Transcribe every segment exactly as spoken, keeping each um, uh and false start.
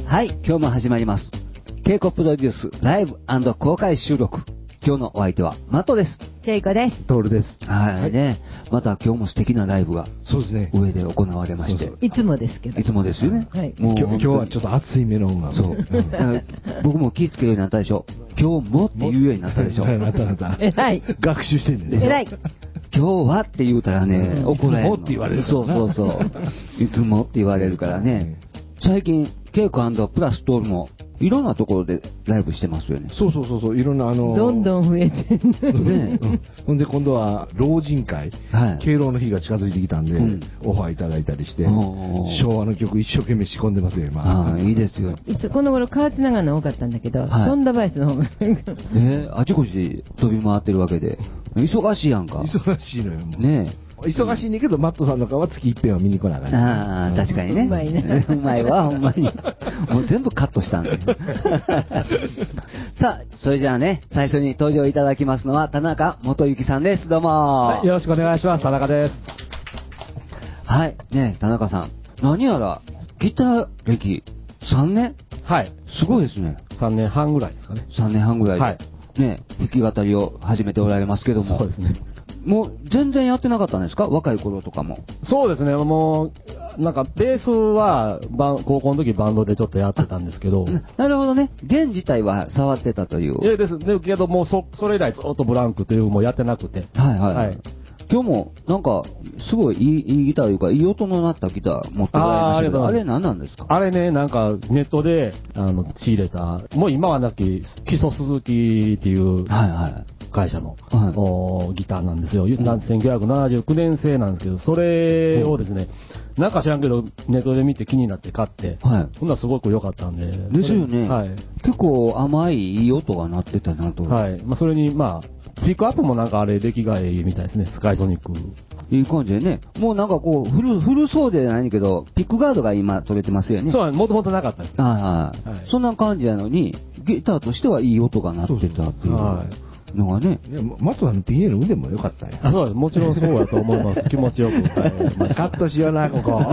はい、今日も始まります。ケイコプロデュースライブ&公開収録。今日のお相手はマットです。 ケイコです。 トールです。 はい、はい、ね。また今日も素敵なライブがそうですね。 上で行われまして。 そうそういつもですけど。 いつもですよね。 はい。 もう今日今日はちょっと熱いメロンが。 そう。僕も気ぃつけるようになったでしょ。今日もって言うようになったでしょ。 なったなった。 えらい。 学習してんねん。 えらい。 今日はって言うたらね、怒られる。 いつもって言われる。 そうそうそう。いつもって言われるからね。最近、ケイコ&プラストールもいろんなところでライブしてますよね。 そうそうそうそう、いろんなあのー、 どんどん増えてんね、 うん。ほんで今度は老人会、はい、敬老の日が近づいてきたんで、うん、オファーいただいたりして、昭和の曲一生懸命仕込んでますよ、今。 ああ、いいですよ。 いつこの頃河内長野多かったんだけど、はい、富田林の方が。 ね、あちこち飛び回ってるわけで、忙しいやんか。 忙しいのよ、もう。 ねえ。 忙しいねんけど、マットさんの顔は月一遍は見に来なかった。 ああ、確かにね。 うまいね。 うまいわ、ほんまに。もう全部カットしたんだよ。さあ、それじゃあね、最初に登場いただきますのは、田中元幸さんです。どうも、 はい。よろしくお願いします。田中です。 はい。ね、田中さん。何やら、ギター歴さんねん？ はい。 すごいですね。 さんねんはんぐらいですかね。 さんねんはんぐらいで。 はい。 ね、弾き語りを始めておられますけども。 そうですね。 もう全然やってなかったんですか、若い頃とかも。 そうですね、もう、なんかベースはバン高校の時バンドでちょっとやってたんですけど。 なるほどね。弦自体は触ってたという。 いやですね、けどもうそ、それ以来ずっとブランクというもうやってなくて。 はいはい。はい、今日もなんか、すごいいい、いいギターというか、いい音の鳴ったギター持っておられましたけど、あれ何なんですか？ あれね、なんかネットで、あの、仕入れた、もう今はなき、基礎鈴木っていう、はいはい。会社の、はい、ギターなんですよ、うん、せんきゅうひゃくななじゅうきゅうねん製なんですけど、それをですね、うん、なんか知らんけど、ネットで見て気になって買って、はい、ほんならすごく良かったんで。 ですよね、はい、結構甘いいい音が鳴ってたなと。 はい、まあ、それに、まあ、ピックアップもなんかあれ、出来がいいみたいですね、スカイソニック。 いい感じでね、もうなんかこう、古、古そうでないけど、ピックガードが今取れてますよね。 そう、もともとなかったですね。 はい、はい、そんな感じなのに、ギターとしてはいい音が鳴ってたっていう。はいのがね。 マットさんの ピーエー の腕も良かったんや。 あ、そうです。もちろんそうだと思います。気持ちよく歌えました。 カットしような、ここ。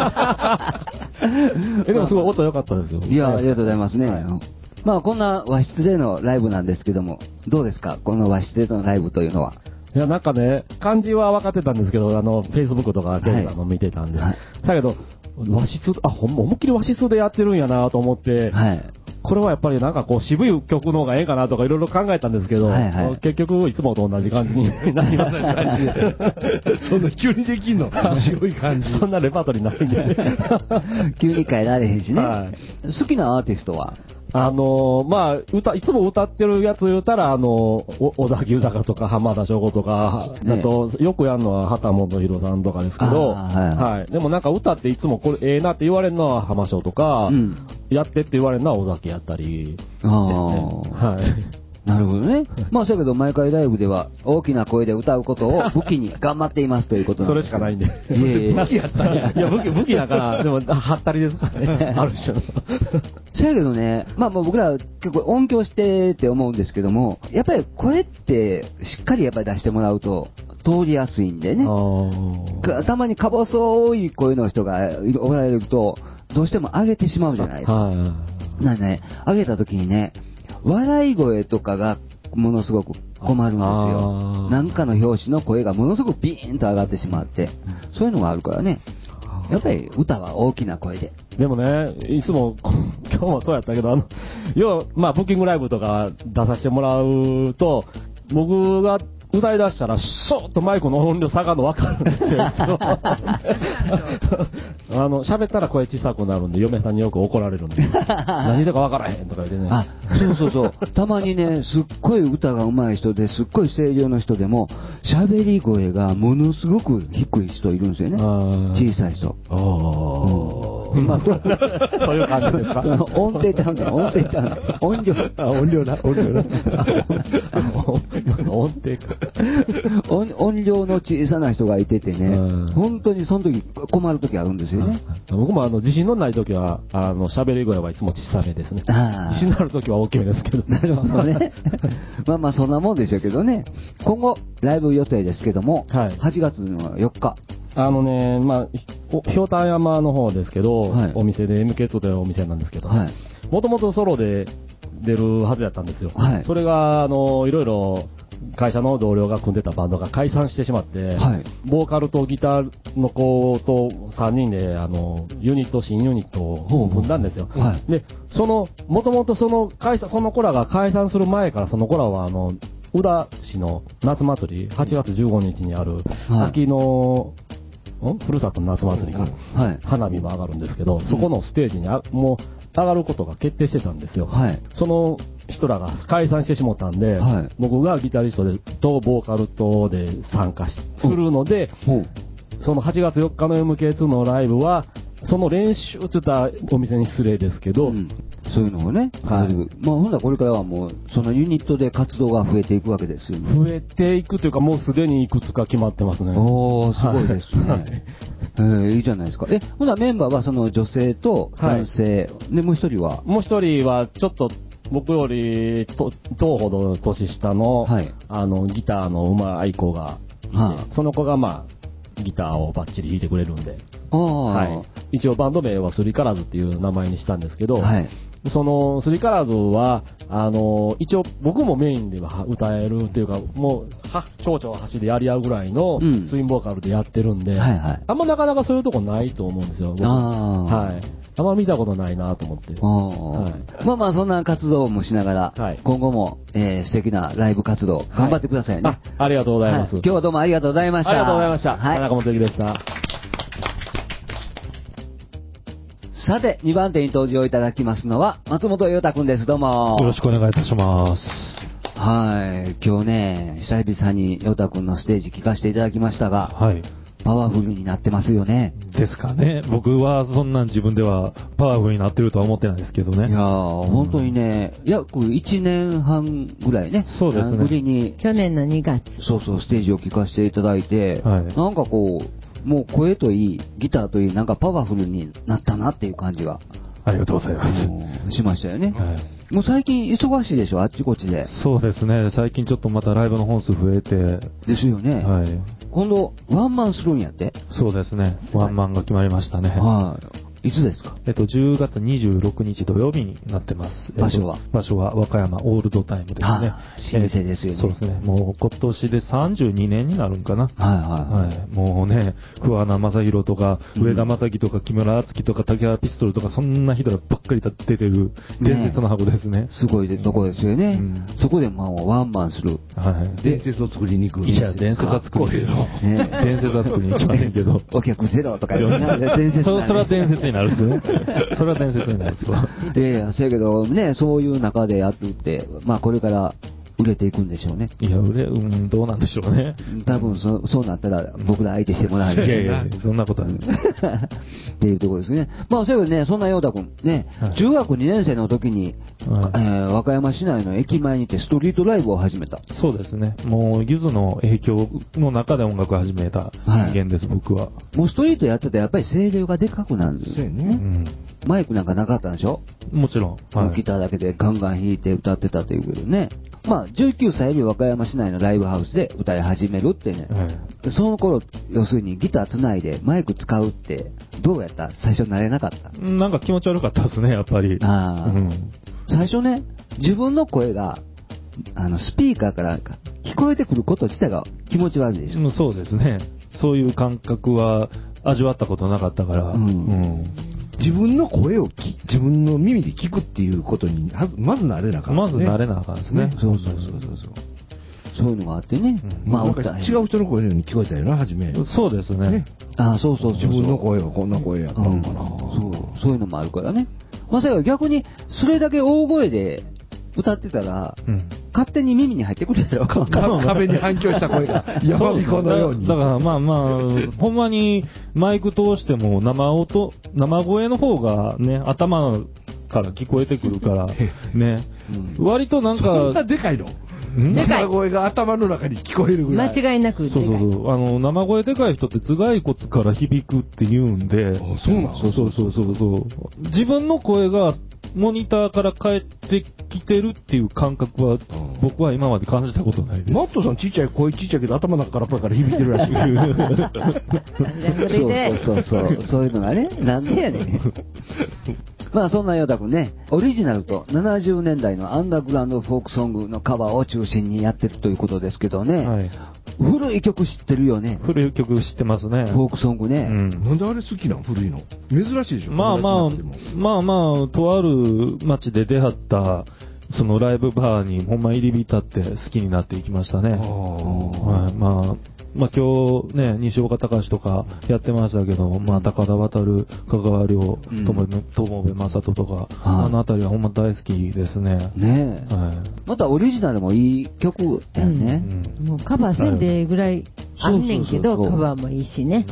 え、でもすごい音良かったですよ。 いや、ありがとうございますね。はい、まあ、こんな和室でのライブなんですけども、どうですか、この和室でのライブというのは。 いや、なんかね、漢字は分かってたんですけど、あの、Facebook とか、ケイさんの見てたんで。はい、だけど、和室、あ、ほんま、思いっきり和室でやってるんやなと思って、はい、これはやっぱりなんかこう渋い曲の方がええかなとかいろいろ考えたんですけど、はいはい、結局いつもと同じ感じになりましたね。 そんな急にできんの白い感じ。 そんなレパートリーないんで、 ね。急に変えられへんしね。はい、好きなアーティストはあのー、まあ、歌、いつも歌ってるやつ言うたら、あのー、小崎豊とか浜田省吾とか、ね、だと、よくやるのは畑本博さんとかですけど、はい、はい。でもなんか歌っていつもこれええなって言われるのは浜省とか、うん、やってって言われるのは小崎やったりですね。はい。 なるほどね。まあ、そうやけど、毎回ライブでは大きな声で歌うことを武器に頑張っていますということなんです。 それしかないんで。いえいえ。 武器やったんや。いや、武器、武器だから、でも、はったりですからね。ある種の。 そうやけどね、まあもう僕ら結構音響してって思うんですけども、やっぱり声ってしっかりやっぱり出してもらうと通りやすいんでね。たまにか細い声の人がおられると、どうしても上げてしまうじゃないですか。なんでね、上げた時にね、笑い声とかがものすごく困るんですよ。なんかの拍子の声がものすごくビーンと上がってしまって、そういうのがあるからね。やっぱり歌は大きな声で。 でもね、いつも、今日もそうやったけど、あの、要は、まあ、ブッキングライブとか出させてもらうと、僕が歌い出したら、ショーッとマイクの音量下がるの分かるんですよ、いつも。あの、喋ったら声小さくなるんで、嫁さんによく怒られるんで、何だか分からへんとか言ってね。 あ、そうそうそう。たまにね、すっごい歌が上手い人で、すっごい声量の人でも、喋り声がものすごく低い人いるんですよね。小さい人。ああ。うん、まあ、 そういう感じですか？ その音程ちゃうんだよ、音程ちゃうんだよ。音量。 あ、音量な、音量な。 音程か。 音, 音量の小さな人がいててね、本当にその時困る時あるんですよね。 僕もあの自信のない時は、あの喋り声はいつも小さめですね。自信のある時は大きめですけど。 なるほどね。まあまあそんなもんでしょうけどね。今後ライブ予定ですけども、はい、はちがつのよっか。 あのね、まあ、ひょうたん山の方ですけど、はい、お店で エムケーツー というお店なんですけど、もともとソロで出るはずだったんですよ。はい、それが、あの、いろいろ会社の同僚が組んでたバンドが解散してしまって、はい、ボーカルとギターの子とさんにんで、あの、ユニット、新ユニットを組んだんですよ。はい、で、その、もともとその解散、その子らが解散する前からその子らは、あの、宇田市の夏祭り、はちがつじゅうごにちにある、秋の、はい、ふるさとの夏祭りか、はい、花火も上がるんですけど、うん、そこのステージにあもう上がることが決定してたんですよ。はい、その人らが解散してしもったんで、はい、僕がギタリストでとボーカルとで参加しするので、うん、そのはちがつよっかの エムケーツー のライブは、その練習って言ったらお店に失礼ですけど、うん、 そういうのをね、はい、まあ、ほんならこれからはもう、そのユニットで活動が増えていくわけですよね。 増えていくというか、もうすでにいくつか決まってますね。 おー、すごいですね。はい、えー、いいじゃないですか。え、ほんならメンバーはその女性と男性、はい、で、もう一人はもう一人は、ちょっと、僕よりと、とほど年下の、はい、あの、ギターの上手い子がいて、はあ、その子がまあ、ギターをバッチリ弾いてくれるんで、はい、一応バンド名はスリカラーズっていう名前にしたんですけど、はい、そのスリカラーズはあの一応僕もメインでは歌えるっていうか、もうは蝶々橋でやり合うぐらいのツインボーカルでやってるんで、うんはいはい、あんまなかなかそういうとこないと思うんですよ。僕あ、はい、あんま見たことないなと思って、 はい、まあまあそんな活動もしながら、はい、今後も、えー、素敵なライブ活動頑張ってくださいね。はい、 あ, ありがとうございます、はい、 今日はどうもありがとうございました。 ありがとうございました。はい、田中元樹でした。 さて、にばん手に登場いただきますのは、松本裕太くんです。どうも。 よろしくお願いいたします。 はい。今日ね、久々に裕太くんのステージ聞かせていただきましたが、はい。パワフルになってますよね。 ですかね。僕はそんなん自分ではパワフルになってるとは思ってないですけどね。 いやー、うん、本当にね、約いちねんはんぐらいね。 そうですね。 ぶりに。 去年のにがつ。 そうそう、ステージを聞かせていただいて、はい、なんかこう、もう声といい、ギターといい、なんかパワフルになったなっていう感じが。 ありがとうございます。 しましたよね。はい、もう最近忙しいでしょ、あっちこっちで。 そうですね。最近ちょっとまたライブの本数増えて。 ですよね。はい。今度、ワンマンするんやって。 そうですね。ワンマンが決まりましたね。 はい。いつですか？ えっと、じゅうがつにじゅうろくにち土曜日になってます。 場所は、 えっと、場所は和歌山オールドタイムですね。老舗ですよね。 そうですね。もう今年でさんじゅうにねんになるんかな。はいはい。はい。もうね、桑名正宏とか、上田正樹とか、木村敦樹とか、竹原ピストルとか、そんな人らばっかり出てる伝説の箱ですね。ねすごいとこですよね。うん、そこでまあワンマンする。 はい。伝説を作りに行く。 いや、伝説は作りに行く。ね、伝説は作りに行きませんけど。 お客ゼロとか言う伝説、 そ。それは伝説になるんですね。それは伝説になるんですわ。 いやいや、せやけどね、そういう中でやってって、まあこれから売れていくんでしょうね。 いや、売れ、うん、どうなんでしょうね。 多分そ、そうなったら僕ら相手してもらえる。 いやいや、そんなことはない。 っていうところですね。まあ、そういえばね、そんな陽太くん、ね、はい、中学にねん生の時に、はい、えー、和歌山市内の駅前にてストリートライブを始めた。 そうですね。もう、ゆずの影響の中で音楽を始めた人間です、はい、僕は。 もうストリートやってて、やっぱり声量がでかくなるんですよね。うん、マイクなんかなかったんでしょ？ もちろん。 はい、ギターだけでガンガン弾いて歌ってたというけどね。まあ、じゅうきゅうさいより和歌山市内のライブハウスで歌い始めるってね、はい、その頃、要するにギターつないでマイク使うって、どうやった？最初慣れなかった？ なんか気持ち悪かったですね、やっぱり。あうん、最初ね、自分の声が、あの、スピーカーから聞こえてくること自体が気持ち悪いでしょ。 うん、そうですね。そういう感覚は味わったことなかったから。うんうん自分の声をき自分の耳で聞くっていうことにまず慣れなあかん、ね、 まず慣れなあかんですね。 そうそうそうそうそう。そういうのがあってね。 うん、まあ、なんか違う人の声のように聞こえたよな、初め。 そうですね。ねああ、そうそうそうそう。 自分の声はこんな声やったのかな、うん。 そう、そういうのもあるからね。まさか逆に、それだけ大声で歌ってたら、うん、勝手に耳に入ってくるやろ。 壁に反響した声が山彦のように。 だからまあまあ、ほんまにマイク通しても生音、生声の方がね、頭から聞こえてくるから、ね、うん、割となんか。 そんなでかいの？生声が頭の中に聞こえるぐらい。 間違いなく。 そうそうそう。あの、生声でかい人って頭蓋骨から響くって言うんで。 あ、そうなん？ そうそうそうそうそう。自分の声がモニターから帰ってきてるっていう感覚は、僕は今まで感じたことないです。 マットさんちっちゃい、声ちっちゃいけど頭の中からパラから響いてるらしい。 そうそうそうそう、そういうのがね、なんでやねん。まあそんなヨタ君ね、オリジナルとななじゅうねんだいのアンダーグラウンドフォークソングのカバーを中心にやってるということですけどね、はい、古い曲知ってるよね。 古い曲知ってますね。 フォークソングね。 うん、なんであれ好きなん古いの珍しいでしょ。 まあまあ、まあまあ、とある街で出会った、そのライブバーにほんま入り浸って好きになっていきましたね。はい、まあまあ今日ね、西岡隆とかやってましたけど、まあ高田渡る、香川亮、友部正人とか、あのあたりはほんま大好きですね。 ねえ。はい。またオリジナルもいい曲だよね。 もうカバーせんでぐらいあんねんけど、カバーもいいしね。 うん。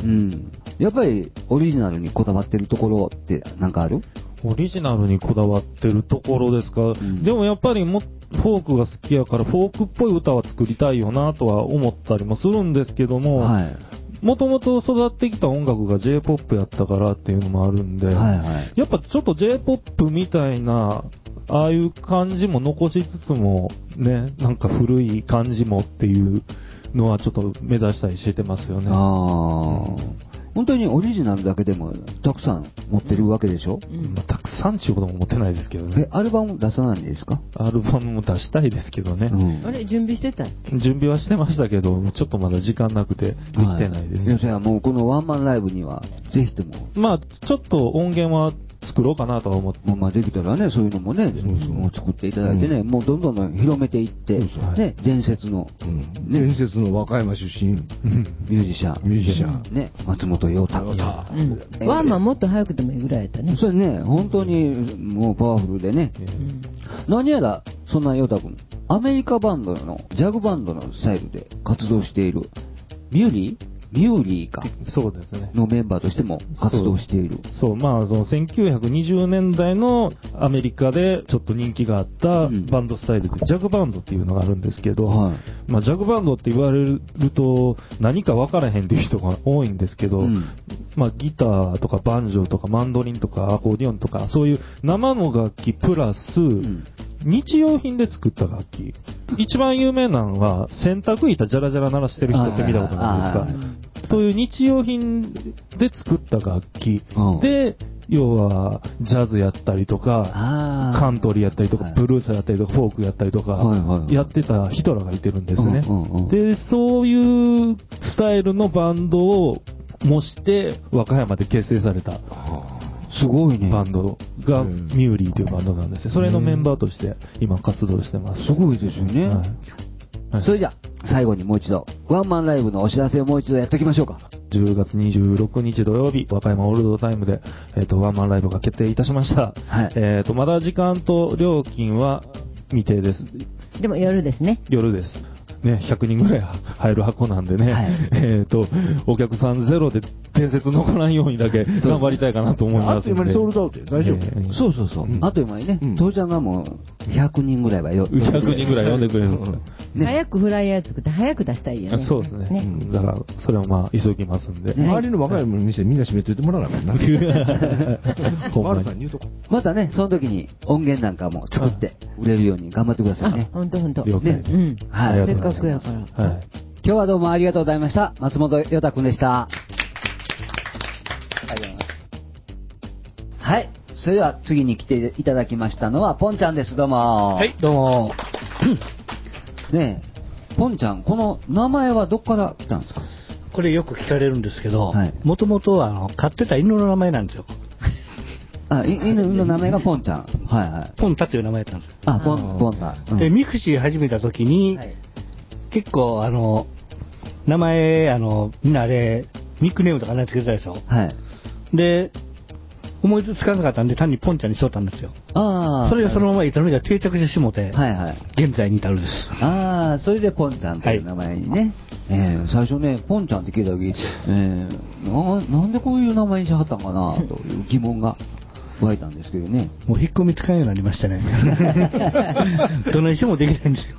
やっぱりオリジナルにこだわってるところってなんかある？ オリジナルにこだわってるところですか。うん、でもやっぱりもフォークが好きやからフォークっぽい歌は作りたいよなとは思ったりもするんですけども、もともと育ってきた音楽が J-ポップ やったからっていうのもあるんで、はいはい、やっぱちょっと J-ポップ みたいなああいう感じも残しつつもね、なんか古い感じもっていうのはちょっと目指したりしてますよね。 あー、本当にオリジナルだけでもたくさん持ってるわけでしょ、 うんまあ、たくさんっていうことも持ってないですけどね。 え、アルバム出さないんですか？ アルバムも出したいですけどね。うん、 あれ、準備してた？ 準備はしてましたけど、ちょっとまだ時間なくてできてないですね。 はい、いや、もうこのワンマンライブにはぜひとも。 まあ、ちょっと音源は作ろうかなとは思って。 まあできたらね、そういうのもね、そうそうもう作っていただいてね、うん、もうどんどん広めていって、そうそうね、伝説の、 うんね、伝説の和歌山出身、 ミュージシャン、 ミュージシャン、 ね、松本陽太。うん、 ワンマンもっと早くてもいいぐらいやったね。 それね、本当にもうパワフルでね。うん、何やら、そんな陽太君、アメリカバンドの、ジャグバンドのスタイルで活動している、ミューリーミューリーか。 そうですね。 のメンバーとしても活動している。 そう、そうまあ、そのせんきゅうひゃくにじゅうねんだいのアメリカでちょっと人気があったバンドスタイルで、ジャグバンドっていうのがあるんですけど、はい、まあ、ジャグバンドって言われると何か分からへんっていう人が多いんですけど、うん、まあ、ギターとかバンジョーとかマンドリンとかアコーディオンとか、そういう生の楽器プラス、うん日用品で作った楽器。一番有名なのは、洗濯板ジャラジャラ鳴らしてる人って見たことないですか？そういう日用品で作った楽器で、要は、ジャズやったりとか、カントリーやったりとか、ブルースやったりとか、フォークやったりとか、やってたヒトラーがいてるんですね。で、そういうスタイルのバンドを模して、和歌山で結成された。 すごいね。 バンドがミューリーというバンドなんですよ。それのメンバーとして今活動してます。 すごいですよね。はいはい、それじゃあ最後にもう一度ワンマンライブのお知らせをもう一度やっておきましょうか。 じゅうがつにじゅうろくにち土曜日、和歌山オールドタイムで、えー、とワンマンライブが決定いたしました。はい、えー、とまだ時間と料金は未定です。 でも夜ですね。 夜です。ね、ひゃくにんぐらい入る箱なんでね、はい、えっと、お客さんゼロで伝説残らんようにだけ頑張りたいかなと思いますので。あっという間にソールドアウト大丈夫、えー、そうそうそう。うん、あっという間にね、父ちゃんがもうひゃくにんぐらいはよ。 ひゃくにんぐらい呼んでくれるんですよ。 ね、早くフライヤー作って早く出したいよね。 そうですね。ねだから、それをまあ、急ぎますんで。 ね、周りの若い店みんな閉めといてもらわなきゃな。 ほんまさん言うとこ。 またね、その時に音源なんかも作って売れるように頑張ってくださいね。 ほんとほんと。 了解です。うん。 はい。せっかくやから。はい。 今日はどうもありがとうございました。松本ヨタ君でした。ありがとうございます。はい。それでは次に来ていただきましたのはポンちゃんです。どうも。 はい、どうも。 ねえ、ポンちゃん、この名前はどこから来たんですか？ これよく聞かれるんですけど、もともとは飼ってた犬の名前なんですよ。 あ、犬の名前がポンちゃん。はいはい。 ポンタという名前だったんですよ。 あ、ポン、ポンタ。 うん、で、ミクシー始めた時に、はい、結構あの、名前、あの、みんなあれ、ニックネームとかねつけてたでしょ。はい。で、思いつかなかったんで単にポンちゃんにしとったんですよ。ああ。それがそのままいつの間にか定着してしもて、はいはい。現在に至るです。 ああ、それでポンちゃんという名前にね。はい、えー、最初ね、ポンちゃんって聞いた時、えー、な、なんでこういう名前にしはったんかなという疑問が湧いたんですけどね。 もう引っ込みつかんようになりましたね。どないしてもできないんですよ。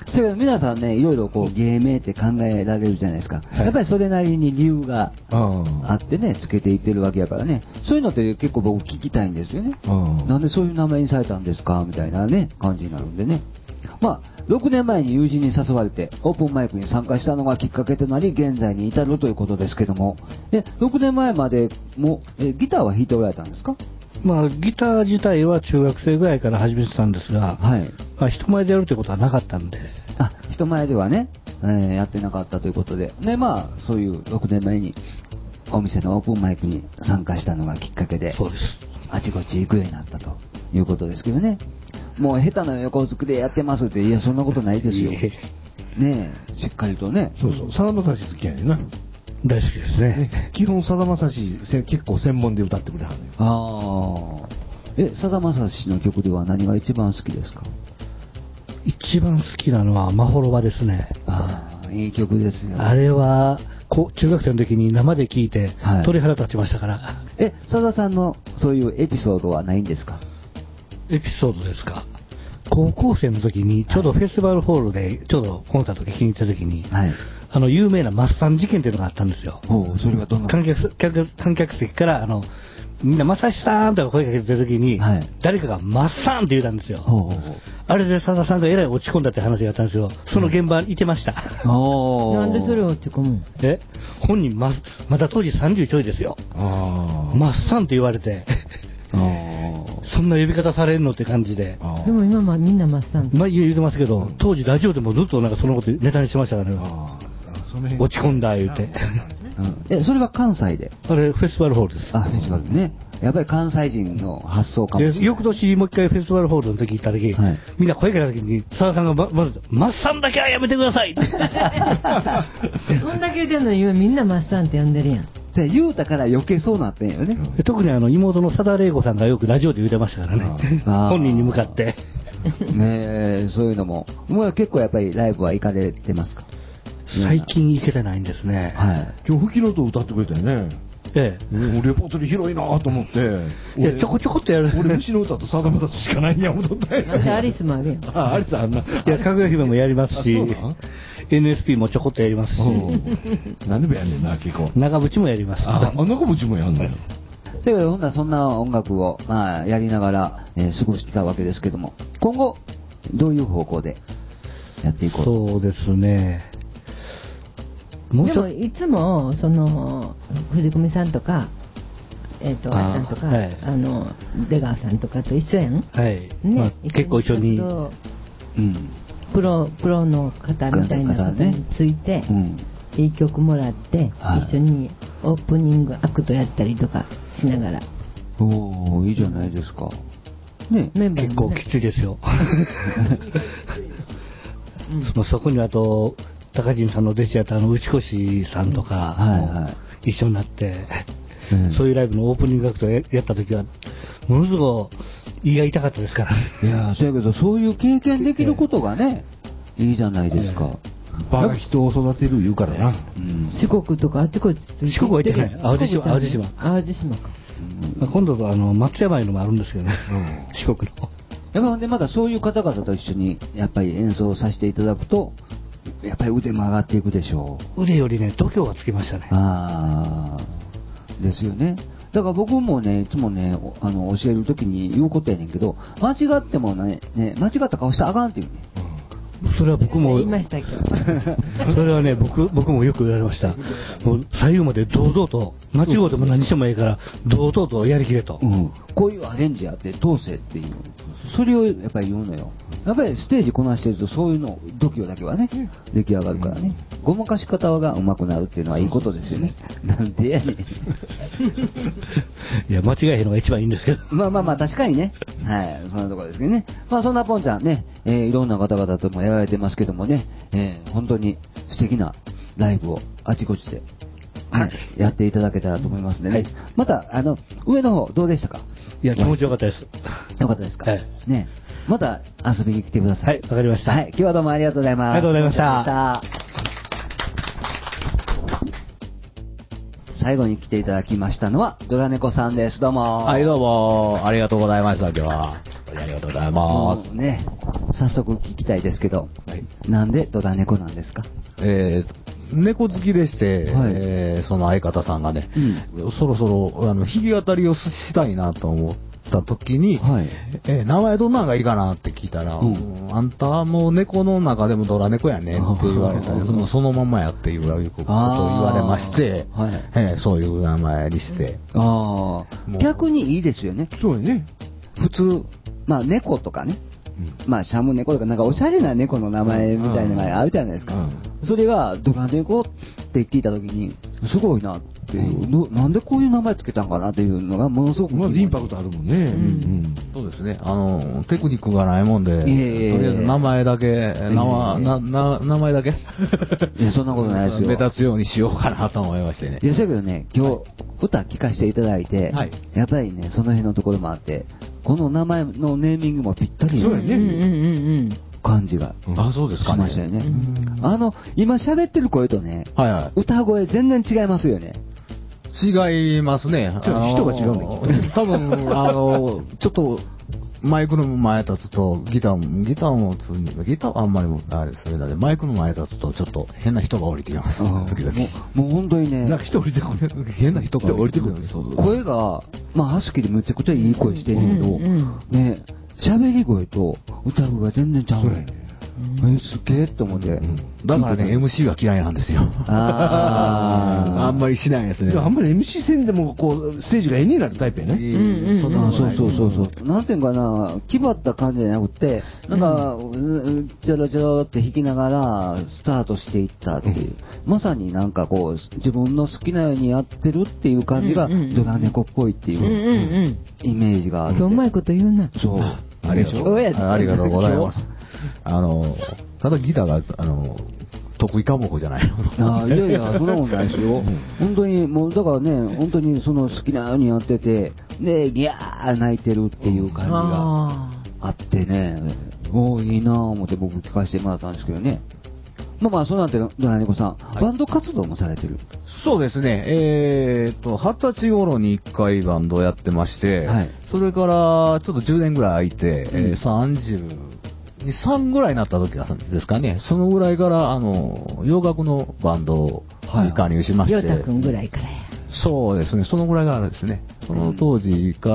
それ皆さんね、いろいろこう芸名って考えられるじゃないですか。はい、やっぱりそれなりに理由があってね、つけていってるわけやからね。そういうのって結構僕聞きたいんですよね。なんでそういう名前にされたんですかみたいなね、感じになるんでね。まあ、ろくねんまえに友人に誘われてオープンマイクに参加したのがきっかけとなり現在に至るということですけども、えろくねんまえまでもえギターは弾いておられたんですか？ まあ、ギター自体は中学生ぐらいから始めてたんですが、はい、まあ、人前でやるということはなかったんで。 あ、人前ではね、えー、やってなかったということで、で、まあ、そういうろくねんまえにお店のオープンマイクに参加したのがきっかけで、 そうです。 あちこち行くようになったということですけどね。もう下手な横づくでやってますって、いや、そんなことないですよ。ねえ、しっかりとね。 そうそう、さだまさし好きやねんな。 大好きですね。 ね、基本さだまさし結構専門で歌ってくれはんねん。 ああ。え、さだまさしの曲では何が一番好きですか？ 一番好きなのはまほろばですね。 ああ、いい曲ですよ。 あれはこ中学生の時に生で聴いて、はい、鳥肌立ちましたから。 え、さださんのそういうエピソードはないんですか？ エピソードですか。高校生の時にちょうどフェスティバルホールでちょうどコンサートで聴きに行った時に、はい、あの有名なマッサン事件というのがあったんですよ。 それはどんな観客客観客席からあのみんなマサシさんとか声かけてた時に、はい、誰かがマッサンって言うたんですよ。ほうほうほう、あれでさださんがえらい落ち込んだって話があったんですよ。その現場にいてました。 なんでそれを落ち込む？ え、本人 ま, まだ当時さんじゅうちょいですよ。あマッサンって言われてそんな呼び方されるのって感じで。 でも今はみんなマッサン、 まあ、言うてますけど、当時ラジオでもずっとなんかそのことネタにしてましたからね。落ち込んだ言うてうん、え、それは関西で？ あれフェスティバルホールです。 あ、フェスティバルね。やっぱり関西人の発想かもしれない。 翌年もう一回フェスティバルホールの時行った時、はい、みんな声かけた時に澤さんがままずマッサンだけはやめてくださいってそんだけ言ってんのに今みんなマッサンって呼んでるやん。 言うたから余計そうなってんよね。 特にあの妹の佐田玲子さんがよくラジオで言うてましたからね。本人に向かってねえ、そういうのももう結構やっぱりライブは行かれてますか？ 最近行けてないんですね。 はい。今日吹きの音歌ってくれたよね。 ええ、 もうレポートリ広いなと思って。 いや、ちょこちょこっとやる。 俺虫の歌とさだまさししかないんや思っとったんや。 アリスもあるやん。 あ、アリスあんな。いや、かぐや姫もやりますし、エヌエスピー もちょこっとやりますし。 何でもやんねんな、結構。 長渕もやります。 あ、長渕もやんのよ。 ということで、ほんならそんな音楽を、まあ、やりながら、えー、過ごしてたわけですけども、今後、どういう方向でやっていこう？ そうですね。 もうでもいつもその藤組さんとか、えー、とあっちゃんとか、はい、あの出川さんとかと一緒やん。 はい。ね、まあ、結構一緒に、うん、 プロプロの方みたいな方について、ね、うん、いい曲もらって、はい、一緒にオープニングアクトやったりとかしながら。 おお、いいじゃないですか。 ね、メンバーもね、結構きついですよ。うん、そこにあと高陣さんの弟子やったあの内越さんとかも一緒になって、うん、そういうライブのオープニングアクトやった時はものすごい胃が痛かったですから。 いやそうやけどそういう経験できることがね、えー、いいじゃないですか。 場が人を育てる言うからな、 うん、四国とかあっちこっち四国は行ってない。淡路島淡路島淡路島か、 うん、今度はあの松山いうのもあるんですけどね、うん、四国のやっぱでまだそういう方々と一緒にやっぱり演奏させていただくとやっぱり腕も上がっていくでしょう。腕よりね度胸がつきましたね。 ああですよね。だから僕もねいつもねあの教える時に言うことやねんけど間違ってもね、ね間違った顔したらあかんっていうね、 うん、それは僕も言いましたけどそれはね僕僕もよく言われました。もう左右まで堂々と間違うても何してもいいから堂々とやりきれと、うん、 こういうアレンジやって通せっていうそれをやっぱり言うのよ。やっぱりステージこなしてるとそういうの度胸だけはね出来上がるからね、うん、ごまかし方が上手くなるっていうのはいいことですよね。なんでやねんいや間違えへんのが一番いいんですけどまあまあまあ確かにね、はいそんなところですけどね。まあそんなポンちゃんね、えー、いろんな方々ともやられてますけどもね、えー、本当に素敵なライブをあちこちではい、やっていただけたらと思いますのでね、はい、またあの上の方どうでしたか？ いや気持ちよかったです。 よかったですか、はい、ね、また遊びに来てください。 はい、わかりました。 はい、今日はどうもありがとうございます。 ありがとうございました。 最後に来ていただきましたのはドラネコさんです。どうも。 はい、どうもありがとうございました。今日はありがとうございます。 ね、早速聞きたいですけど、はい、 なんでドラ猫なんですか？ えー、猫好きでして、はい、えー、その相方さんがね、うん、そろそろあの弾き語りをしたいなと思った時に、はい、えー、名前どんなんがいいかなって聞いたら、うん、あんたもう猫の中でもドラ猫やねって言われたり、そ, そのままやっていうことを言われまして、はい、えー、そういう名前にして。 あ逆にいいですよね。 そうね。 普通、まあ猫とかね、うん、まあシャム猫とかなんかおしゃれな猫の名前みたいなのがあるじゃないですか。うんうん、それがドラ猫って言っていた時にすごいなっていう、うん、なんでこういう名前つけたんかなっていうのがものすごくまずインパクトあるもんね。うんうん、そうですね。あのテクニックがないもんで、えー、とりあえず名前だけ、えー、名, なな名前だけ。 いやそんなことないですよ。 目立つようにしようかなと思いましてね。 いやだけどね今日、はい、歌聞かせていただいて、はい、やっぱりねその辺のところもあって。この名前のネーミングもぴったりの感じがしましたよね。あの今喋ってる声とね、はいはい、歌声全然違いますよね。 違いますね。人が違うね。多分あのちょっとマイクの前立つとギターもギターも普通にギターはあんまりもあれそれなでマイクの前立つとちょっと変な人が降りてきます。時々 もう本当にね。 なんか人降りてくる変な人が降りてくる。 声がまあハスキーでめちゃくちゃいい声してるけど、うんうん、ね喋り声と歌声が全然ちゃうね。えすげえって思って、うん、 だからね エムシー は嫌いなんですよ。ああんまりしないですね。あんまり エムシー 戦でもこうステージが絵になるタイプやね。 そうそうそうそうなんていうかな気張った感じじゃなくてなんか、うん、ジャラジャラって弾きながらスタートしていったっていう、うん、まさになんかこう自分の好きなようにやってるっていう感じが、うんうんうん、ドラ猫っぽいっていう、うんうんうん、イメージがあって。 うまいこと言うな。 そうありがとうありがとうございます。あのただギターがあの得意科目じゃないあいやいやそんなことないですよ本当にもうだからね本当にその好きなようにやっててでギャー泣いてるっていう感じがあってねおおいいなぁ思って僕聞かせてもらったんですけどねまあまあそうなんてドラ猫さん、はい、バンド活動もされてるそうですねえー、っとはたち頃にいっかいバンドをやってまして、はい、それからちょっとじゅうねんぐらい空いて、うんえー、さんじゅうさんぐらいになった時ですかね。そのぐらいからあの洋楽のバンドに加入しまして。 ヨタ君ぐらいからや。 そうですね。そのぐらいからですね。その当時から、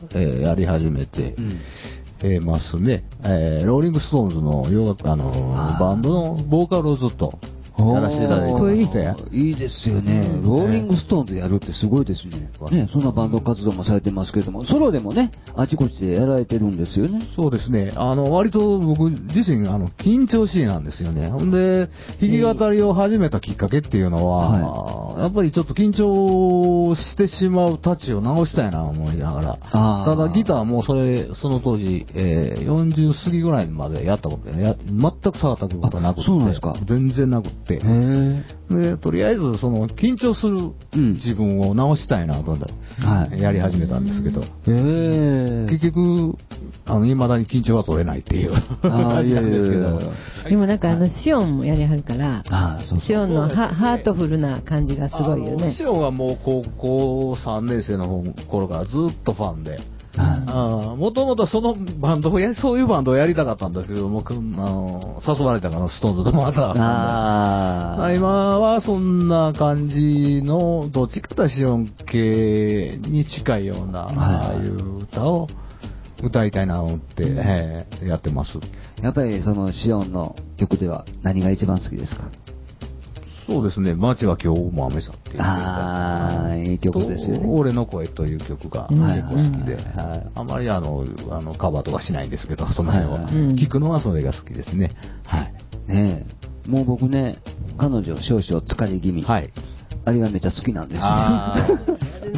うんえー、やり始めて、うんえー、ますね。えー、ローリングストーンズの洋楽あのバンドのボーカルをずっとやらせていただいてましていいですよね、うん、ローリングストーンズやるってすごいですね、ねそんなバンド活動もされてますけれどもソロでもねあちこちでやられてるんですよね。 そうですねあの割と僕自身あの緊張しいなんですよね。ほんで弾き語りを始めたきっかけっていうのは、はい、やっぱりちょっと緊張してしまうたちを直したいな思いながらただギターもそれその当時、えー、よんじゅう過ぎぐらいまでやったことで、ね、全く触ったことなくてそうなんですか全然なくてでとりあえずその緊張する自分を直したいなと思って、うん、やり始めたんですけど、結局あの未だに緊張は取れないっていう感じなんですけどでもなんかあのシオンもやりはるからシオンのハートフルな感じがすごいよね。 シオンはもう高校さんねん生の頃からずっとファンでもともとそのバンドをやそういうバンドをやりたかったんですけどもあの誘われたからストーンズとまたあ今はそんな感じのどっちかというとシオン系に近いようなああいう歌を歌いたいなと思って、うんえー、やってます。 やっぱりそのシオンの曲では何が一番好きですか？ そうですね、街は今日も雨さっていう曲ああ、いい曲ですよね。 俺の声という曲が結構好きで、はいはい、あまりあのあのカバーとかしないんですけど、その辺は、はいはい、聞くのはそれが好きですね。はい。 ねえ、もう僕ね、彼女少々疲れ気味。はい。あれがめっちゃ好きなんですよ。 うん、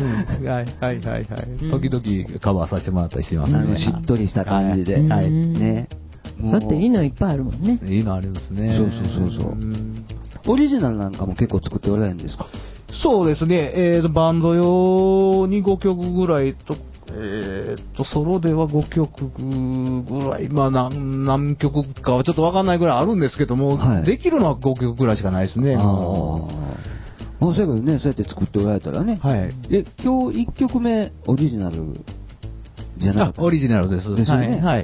はいはいはいはい。時々カバーさせてもらったりしますね。 あのしっとりした感じで。はい。ね。 だっていいのいっぱいあるもんね。 いいのありますね。 そうそうそうそう。オリジナルなんかも結構作っておられるんですか？ そうですね、えー、バンド用にごきょくぐらいと、えー、とソロではごきょくぐらい、まあ 何, 何曲かはちょっと分かんないぐらいあるんですけども、はい、できるのはごきょくぐらいしかないですね。ああ、 そうやけどね、そうやって作っておられたらね。はい。え、今日いっきょくめオリジナルじゃなかった？ オリジナルです。 ですよね。 はい。はい、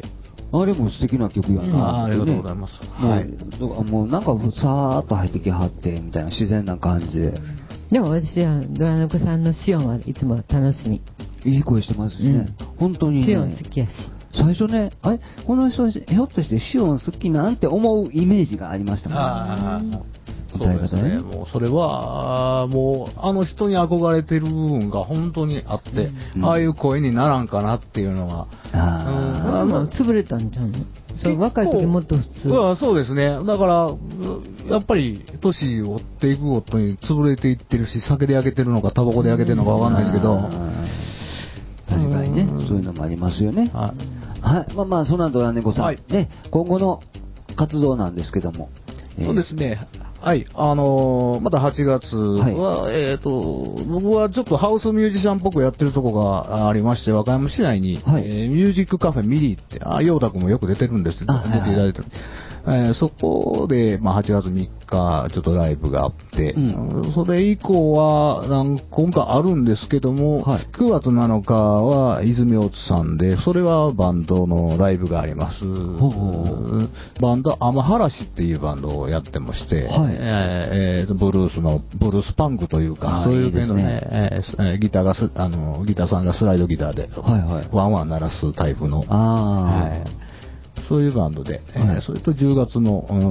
あれも素敵な曲やな、 うん、あ, ありがとうございます。 はい。もうなんかさーっと入ってきはってみたいな自然な感じで。 でも私はドラノコさんのシオンはいつも楽しみ。 いい声してますしね。うん、本当に、ね。 シオン好きやし。 最初ね、あれこの人ひょっとしてシオン好きなんて思うイメージがありましたもんね。あそうですね。もうそれはもうあの人に憧れてる部分が本当にあって、うん、ああいう声にならんかなっていうのが。 ああ、うん、潰れたんじゃん。そう若い時もっと普通。 そうですね。だからやっぱり年を追っていくごとに潰れていってるし、酒で焼けてるのかタバコで焼けてるのかわかんないですけど。 確かにね、そういうのもありますよね。はい。はい、まあまあそんなドラネコさん、はい、ね、今後の活動なんですけども。 えー、そうですね。はい、あのー、またはちがつは、はい、えっ、ー、と、僕はちょっとハウスミュージシャンっぽくやってるとこがありまして、和歌山市内に、はい、えー、ミュージックカフェミリーって、あ、ヨータ君もよく出てるんですけど、出ていただいてる。えー、そこで、まあ、はちがつみっか、ちょっとライブがあって、うん、それ以降は何本かあるんですけども、はい、くがつなのかは泉大津さんで、それはバンドのライブがあります。ほうほう、バンド、アマハラシっていうバンドをやってまして、はい、えー、ブルースの、ブルースパンクというか、そういう系のね、えー、ギターがす、あの、ギターさんがスライドギターで、はいはい、ワンワン鳴らすタイプの、あー、はい、そういうバンドで、はい、えー、それとじゅうがつの、うん、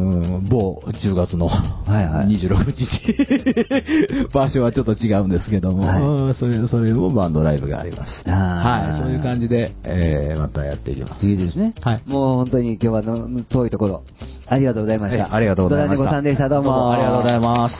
某じゅうがつのにじゅうろくにち、場所はちょっと違うんですけども、はい、それ、それもバンドライブがあります。はい、そういう感じで、えー、またやっていきます。 いいですね。はい。もう本当に今日はの遠いところ、ありがとうございました。 はい、ありがとうございました。 ドラネコさんでした。どうも。どうもありがとうございます。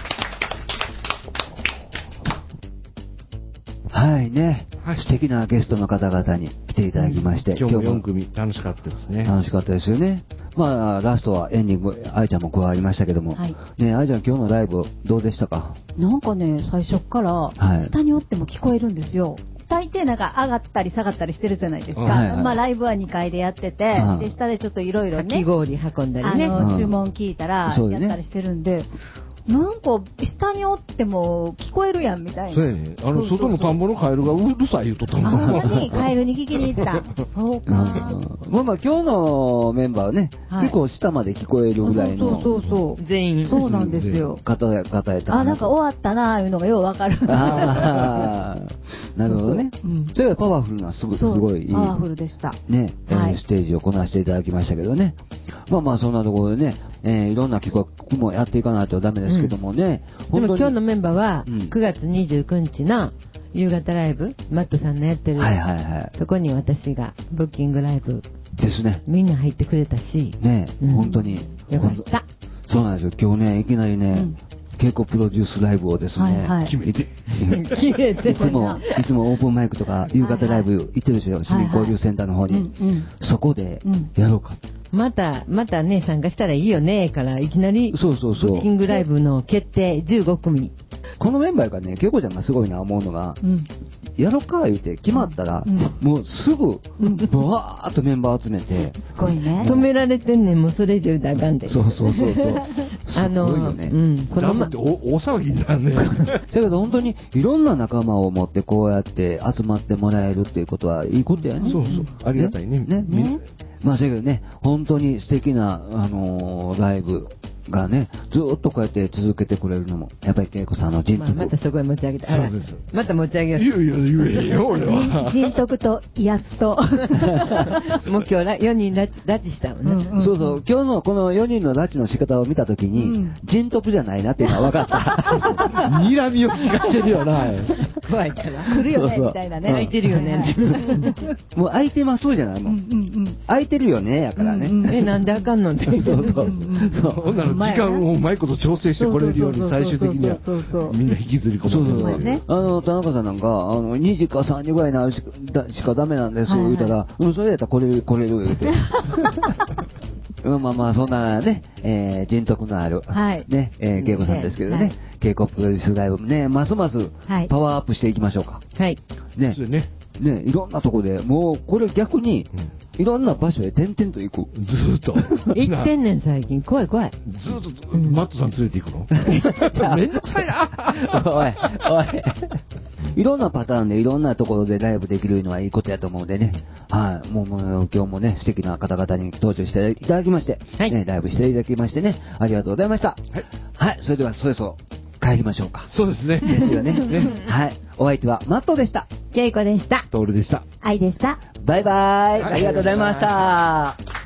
はいね、はい、素敵なゲストの方々に来ていただきまして、 うん、今日もよんくみ楽しかったですね。 楽しかったですよね。まあラストはエンディング、愛ちゃんも加わりましたけども、はい、ね、愛ちゃん今日のライブどうでしたか？ なんかね、最初から下におっても聞こえるんですよ。はい、大抵なんか上がったり下がったりしてるじゃないですか。はいはい、まあライブはにかいでやってて、うん、で下でちょっといろいろね、 かき氷運んだりね、 あの注文聞いたらやったりしてるんで。なんか下におっても聞こえるやんみたいな。 そうやね。あの外の田んぼのカエルがうるさい言うとったもん。 あ、何カエルに聞きに行った。そうか。 まあまあ今日のメンバーはね、はい、結構下まで聞こえるぐらいの。 そうそうそう。 全員。 そうなんですよ。 方や方やった。 あ、なんか終わったなーいうのがようわかる。 ああ、なるほどね。そうそう、うん、それはパワフルなすごいすごいいい。 パワフルでした。 ね、はい、ステージをこなしていただきましたけどね。まあまあそんなところでね、えー、いろんな企画もやっていかないとダメですけどもね。 うん、でも今日のメンバーはくがつにじゅうくにちの夕方ライブ、マットさんのやってる、はいはいはい、そこに私がブッキングライブですね。 みんな入ってくれたし、 ね、うん、本当によかった。 そうなんですよ。今日ねいきなりね。うん稽古プロデュースライブをですね、はいはい、決めていつもいつもオープンマイクとか夕方ライブ行ってるんですよ、市民交流センターの方に、はいはいうんうん、そこでやろうか、 うん、またまたね参加したらいいよねからいきなりそうそうそうブッキングライブの決定じゅうごくみ。 このメンバーがね、京子ちゃんがすごいな思うのが、うん、やろうか言うて決まったら、うん、もうすぐブワーッとメンバー集めて、 すごいね。 止められてんねん、もうそれ以上だがんで。 そうそうそうそう。あのすごいよね。うん、 このまって大騒ぎになるね。 だけど本当にいろんな仲間を持ってこうやって集まってもらえるっていうことはいいことやね。 そうそう。ありがたいね。ね。ね。 まあだけどね、本当に素敵なあのー、ライブ。がね、ずっとこうやって続けてくれるのもやっぱり恵子さんの人徳、 まあ、またそこへ持ち上げて、そうです、また持ち上げよう。 いやいや言えよ俺は。 人徳と威圧ともう今日よにん拉致、拉致したのね、うんうんうん、 そうそう、今日のこのよにんの拉致の仕方を見たときに、うん、人徳じゃないなっていうのは分かった睨みを聞かせるよな怖いから来るよねみたいなね、 空いてるよねもう空いてますじゃないもん、うんうんうん、空いてるよねやからね、うんうん、 えなんであかんのってそうそうそうそう時間をうまいこと調整してこれるように最終的にはみんな引きずり込むんで、あの田中さんなんかあのにじかさんじぐらいになるしかしかダメなんです、はいはい、言うたら、うん、それやったらこれるこれる言うてまあまあそんなね、えー、人徳のある、はいねえー、恵子さんですけどね、稽古プロデュースライブね、ますますパワーアップしていきましょうか。 はいねねね、いろんなとこでもうこれ逆に、うん、いろんな場所へ転々と行く。 ずっと行ってんねん最近。怖い怖い。 ずっと、うん、マットさん連れて行くのめんどくさいなおいおいいろんなパターンでいろんなところでライブできるのはいいことやと思うんでね、 はい。もう、もう今日もね、素敵な方々に登場していただきまして、はい、ね、ライブしていただきましてね、ありがとうございました。はい。はい、それでは、そろそろ帰りましょうか。 そうですね。 ですよね。ねはい。お相手は、マットでした。 ケイコでした。 トールでした。 愛でした。 バイバイ。ありがとうございました。